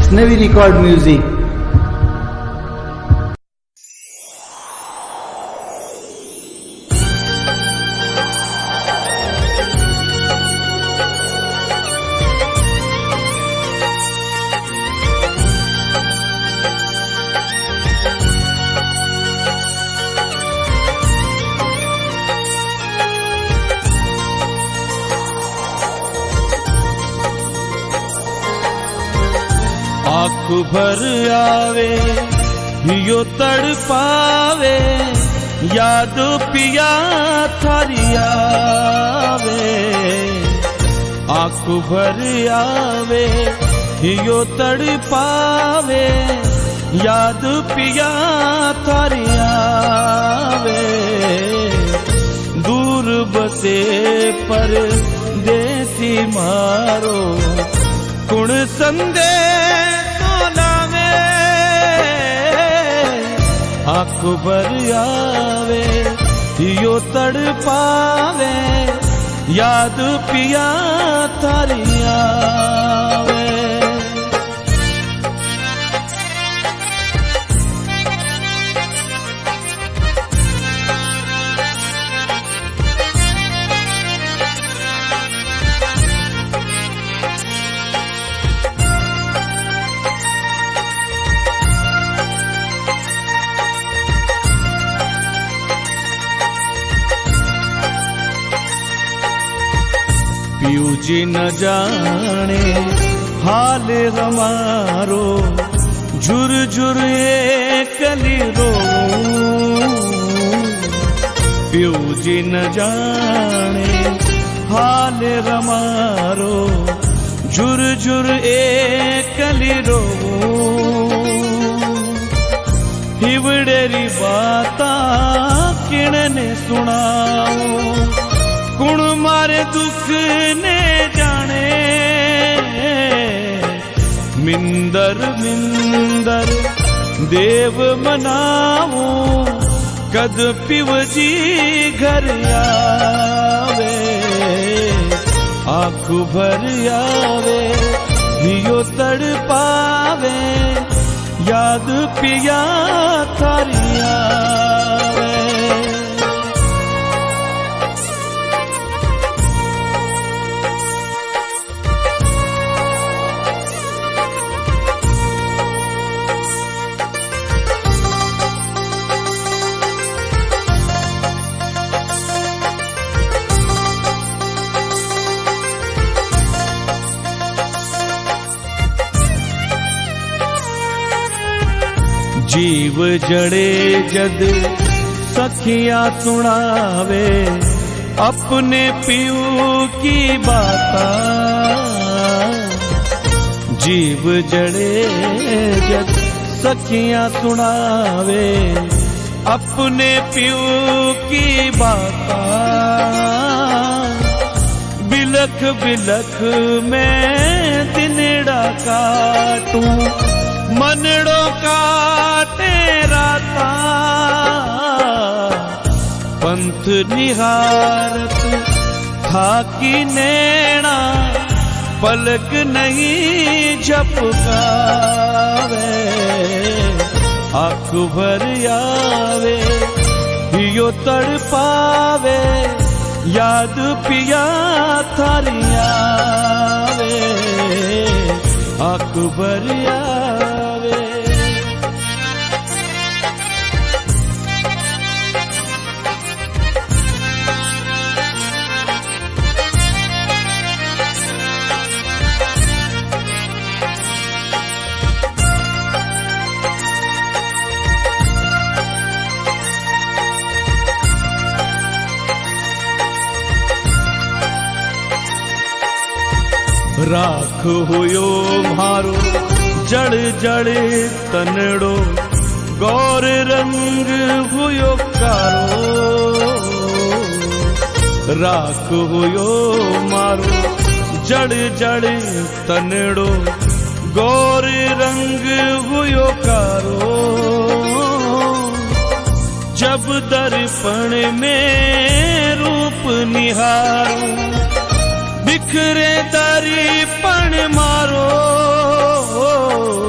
हसनवी record music. आँख भर आवे यो तड़पावे, याद पिया थारी आवे। आँख भर आवे यो तड़पावे, याद पिया थारी आवे। दूर बसे पर देसी मारो, कुण संदे आँख भर आवे यो तड़पावे, याद पिया थारी आवे। पियू जी न जाने हाल हमारो, झुर झुर कली रो। पियू जी न जाने हाल हमारो, झुर झुर कली रो। हिवड़ेरी बाता किणने सुनाओ, कुण मारे दुख ने जाने। मिंदर मिंदर देव मनाओ, कद पिव जी घर आवे। आँख भर आवे यो तड़पावे, याद पिया थारी आवे। जीव जड़े जद सखियां सुनावे, अपने पियू की बाता। जीव जड़े जद सखियां सुनावे, अपने पियू की बाता। बिलख बिलख में दिनड़ा काटूं, मनड़ो काटे राता। पंथ निहारत थाकी नैना, पलक नहीं झपकावे। आँख भर आवे यो तड़पावे, याद पिया थारी आवे। आँख भर आवे। राख हुयो मारो जड़ जड़ तनड़ो, गौर रंग हुयो कारो। राख हुयो मारो जड़ जड़ तनड़ो, गौर रंग हुयो कारो। जब दर्पण में रूप निहारो, बिखरे दर्पण मारो।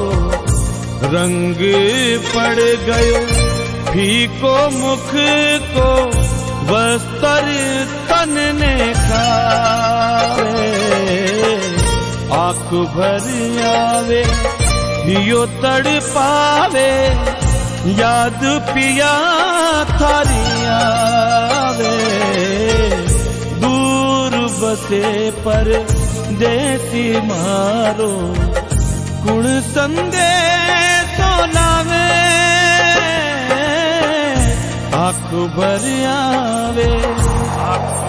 रंग पड़ गयो फीको मुख को वस्त्र तन ने खावे आँख भर आवे यो तड़ पावे याद पिया थारी आवे दूर बसे पर देसी मारो गुण संदेशो लावे आँख भर आवे